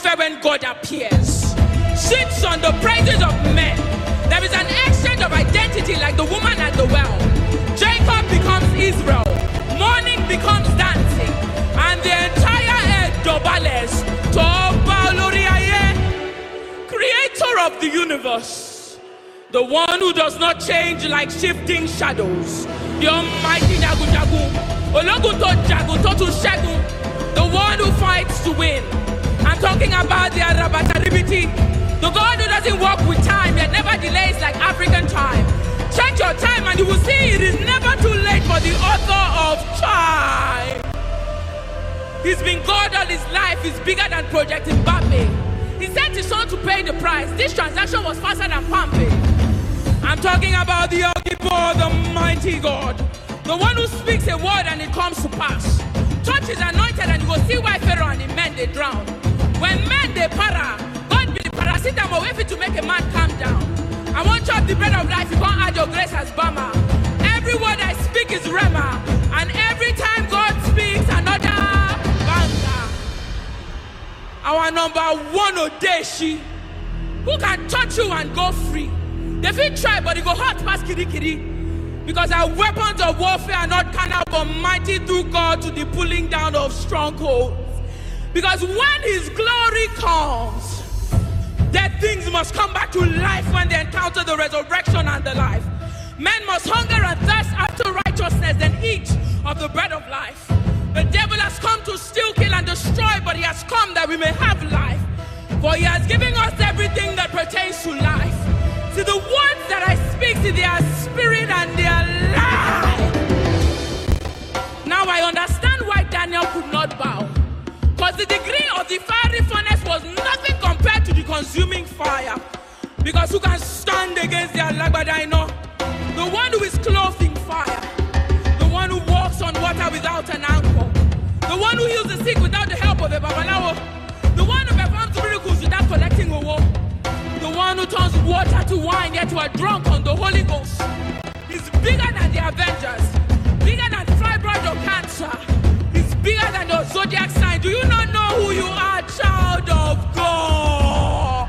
atmosphere when God appears. Sits on the praises of men. There is an exchange of identity like the woman at the well. Jacob becomes Israel. Mourning becomes dancing. And the entire earth dobales. Creator of the universe. The one who does not change like shifting shadows. The almighty Jagu Jagu. Ologuto Jagu Totu Shagu. The one who fights to win. I'm talking about the Arabataribiti. The God who doesn't walk with time yet never delays like African time. Check your time and you will see it is never too late for the author of time. He's been God all his life. He's bigger than Project Mbappe. He sent his son to pay the price. This transaction was faster than Pompeii. I'm talking about the Ogibo, the mighty God. The one who speaks a word and it comes to pass. Touch is anointed and you will see why Pharaoh and the men they drown. When men they para, God be the paracetamol waiting to make a man calm down. I want chop the bread of life, you can't add your grace as Bama. Every word I speak is Rema. And every time God speaks, another banger. Our number one Odeshi, who can touch you and go free. They feel try, but it go hard past kiri kiri. Because our weapons of warfare are not carnal, but mighty through God to the pulling down of strongholds. Because when his glory comes, dead things must come back to life when they encounter the resurrection and the life. Men must hunger and thirst after righteousness and eat of the bread of life. The devil has come to steal, kill, and destroy, but he has come that we may have life. For he has given us everything that pertains to life. See, the words that I speak, see, they are spirit and they are life. Now I understand why Daniel could not bow. Because the degree of the fiery furnace was nothing compared to the consuming fire. Because who can stand against the Alagbadaino? The one who is clothed in fire. The one who walks on water without an anchor. The one who heals the sick without the help of a babalawo. The one who performs miracles without collecting a woe. The one who turns water to wine yet you are drunk on the Holy Ghost. He's bigger than the Avengers. Bigger than fibroid or cancer. He's bigger than the zodiac sign. Do you not know who you are, child of God?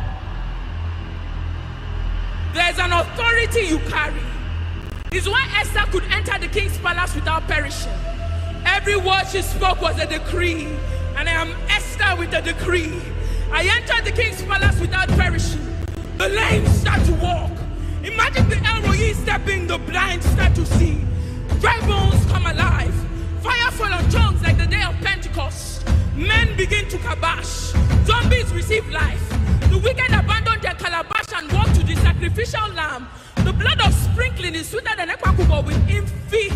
There's an authority you carry. It's why Esther could enter the king's palace without perishing. Every word she spoke was a decree. And I am Esther with a decree. I entered the king's palace without perishing. The lame start to walk. Imagine the El Roi stepping, the blind start to see. Dry bones come alive. Fire fall on tongues like the day of Pentecost. Men begin to kabash. Zombies receive life. The wicked abandon their calabash and walk to the sacrificial lamb. The blood of sprinkling is sweeter than ekwakubo with infi.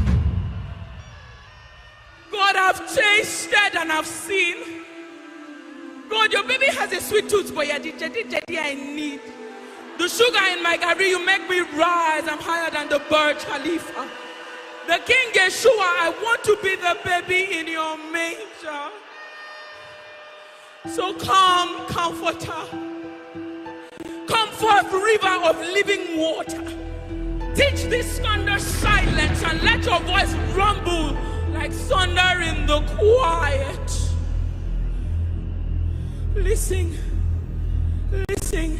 God, I've tasted and I've seen. God, your baby has a sweet tooth, but I need. The sugar in my gari, you make me rise. I'm higher than the Burj Khalifa. The King Yeshua, I want to be the baby in your manger. So come, comforter. Come forth, river of living water. Teach this thunder silence and let your voice rumble like thunder in the quiet. Listen, listen.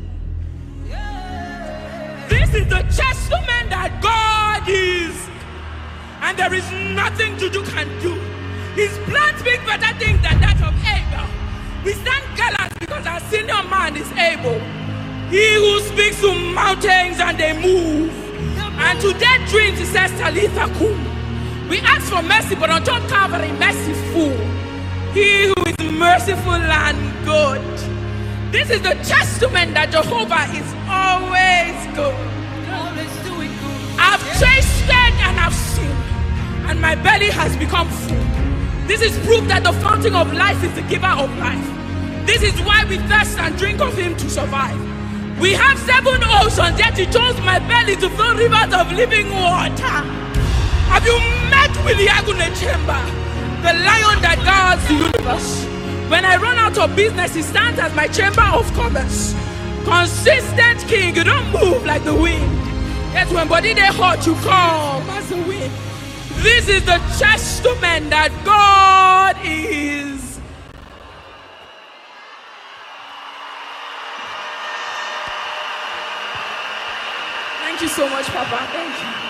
This is the testament that God is, and there is nothing Juju can do. His blood speaks better things than that of Abel. We stand gallant because our senior man is able. He who speaks to mountains and they move, and to dead dreams he says Talitha Kum. We ask for mercy, but on top Calvary, merciful. He who is merciful and good. This is the testament that Jehovah is always good. I've tasted and I've seen, and my belly has become full. This is proof that the fountain of life is the giver of life. This is why we thirst and drink of him to survive. We have 7 oceans, yet he chose my belly to fill rivers of living water. Have you met with the Agune Chamber, the lion that guards the universe? When I run out of business, he stands as my chamber of commerce. Consistent king, you don't move like the wind. Yet when body they hot, you come as the wind. This is the testament that God is. Thank you so much, Papa. Thank you.